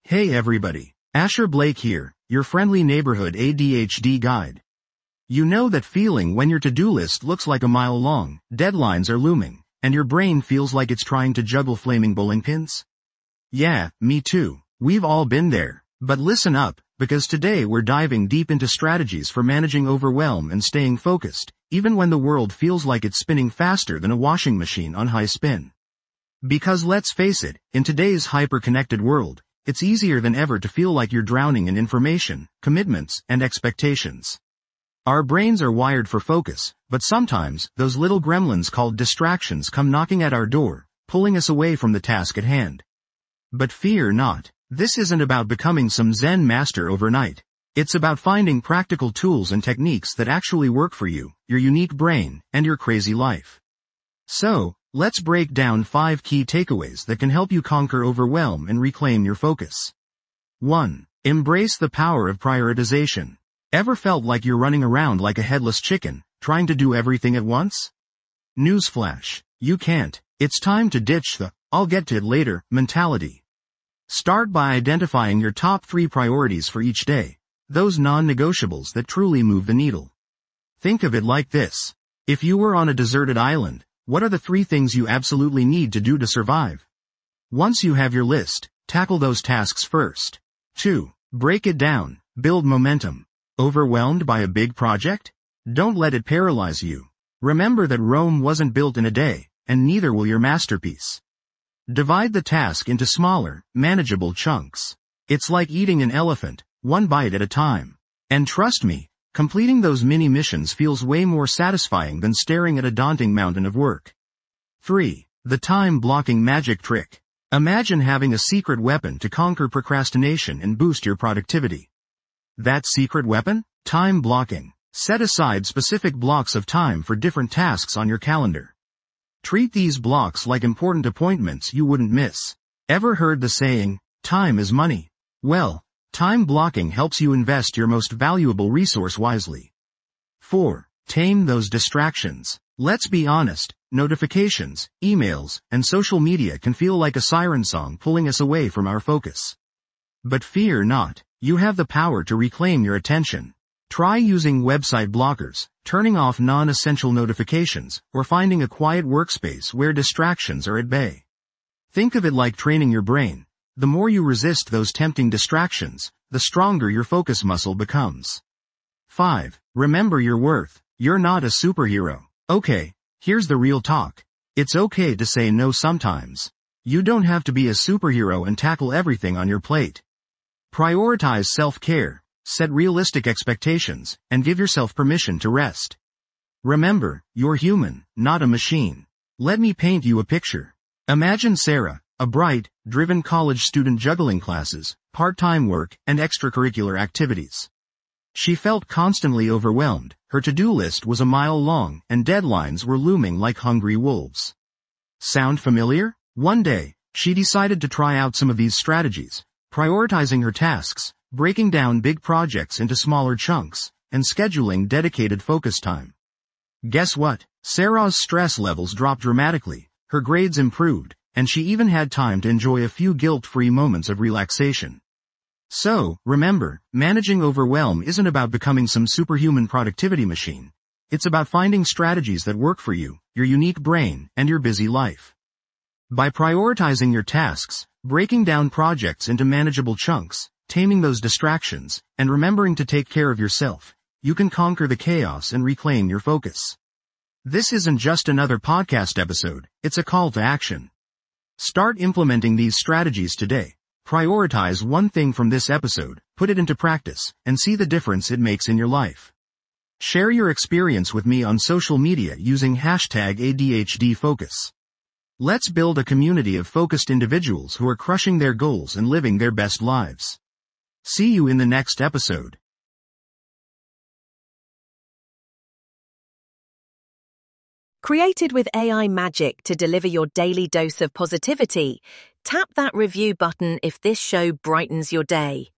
Hey everybody, Asher Blake here, your friendly neighborhood ADHD guide. You know that feeling when your to-do list looks like a mile long, deadlines are looming, and your brain feels like it's trying to juggle flaming bowling pins? Yeah, me too. We've all been there. But listen up, because today we're diving deep into strategies for managing overwhelm and staying focused, even when the world feels like it's spinning faster than a washing machine on high spin. Because let's face it, in today's hyper-connected world, it's easier than ever to feel like you're drowning in information, commitments, and expectations. Our brains are wired for focus, but sometimes, those little gremlins called distractions come knocking at our door, pulling us away from the task at hand. But fear not. This isn't about becoming some Zen master overnight. It's about finding practical tools and techniques that actually work for you, your unique brain, and your crazy life. So, let's break down 5 key takeaways that can help you conquer overwhelm and reclaim your focus. 1. Embrace the power of prioritization. Ever felt like you're running around like a headless chicken, trying to do everything at once? Newsflash. You can't. It's time to ditch the, "I'll get to it later" mentality. Start by identifying your top 3 priorities for each day, those non-negotiables that truly move the needle. Think of it like this. If you were on a deserted island, what are the 3 things you absolutely need to do to survive? Once you have your list, tackle those tasks first. 2. Break it down. Build momentum. Overwhelmed by a big project? Don't let it paralyze you. Remember that Rome wasn't built in a day, and neither will your masterpiece. Divide the task into smaller, manageable chunks. It's like eating an elephant, one bite at a time. And trust me, completing those mini missions feels way more satisfying than staring at a daunting mountain of work. 3. The time blocking magic trick. Imagine having a secret weapon to conquer procrastination and boost your productivity. That secret weapon? Time blocking. Set aside specific blocks of time for different tasks on your calendar. Treat these blocks like important appointments you wouldn't miss. Ever heard the saying, "Time is money"? Well, time blocking helps you invest your most valuable resource wisely. 4. Tame those distractions. Let's be honest, notifications, emails, and social media can feel like a siren song pulling us away from our focus. But fear not, you have the power to reclaim your attention. Try using website blockers, turning off non-essential notifications, or finding a quiet workspace where distractions are at bay. Think of it like training your brain. The more you resist those tempting distractions, the stronger your focus muscle becomes. 5. Remember your worth. You're not a superhero. Okay, here's the real talk. It's okay to say no sometimes. You don't have to be a superhero and tackle everything on your plate. Prioritize self-care. Set realistic expectations, and give yourself permission to rest. Remember, you're human, not a machine. Let me paint you a picture. Imagine Sarah, a bright, driven college student juggling classes, part-time work, and extracurricular activities. She felt constantly overwhelmed, her to-do list was a mile long, and deadlines were looming like hungry wolves. Sound familiar? One day, she decided to try out some of these strategies, prioritizing her tasks, breaking down big projects into smaller chunks, and scheduling dedicated focus time. Guess what? Sarah's stress levels dropped dramatically, her grades improved, and she even had time to enjoy a few guilt-free moments of relaxation. So, remember, managing overwhelm isn't about becoming some superhuman productivity machine. It's about finding strategies that work for you, your unique brain, and your busy life. By prioritizing your tasks, breaking down projects into manageable chunks, taming those distractions, and remembering to take care of yourself, you can conquer the chaos and reclaim your focus. This isn't just another podcast episode, it's a call to action. Start implementing these strategies today. Prioritize one thing from this episode, put it into practice, and see the difference it makes in your life. Share your experience with me on social media using #ADHDFocus. Let's build a community of focused individuals who are crushing their goals and living their best lives. See you in the next episode. Created with AI magic to deliver your daily dose of positivity, tap that review button if this show brightens your day.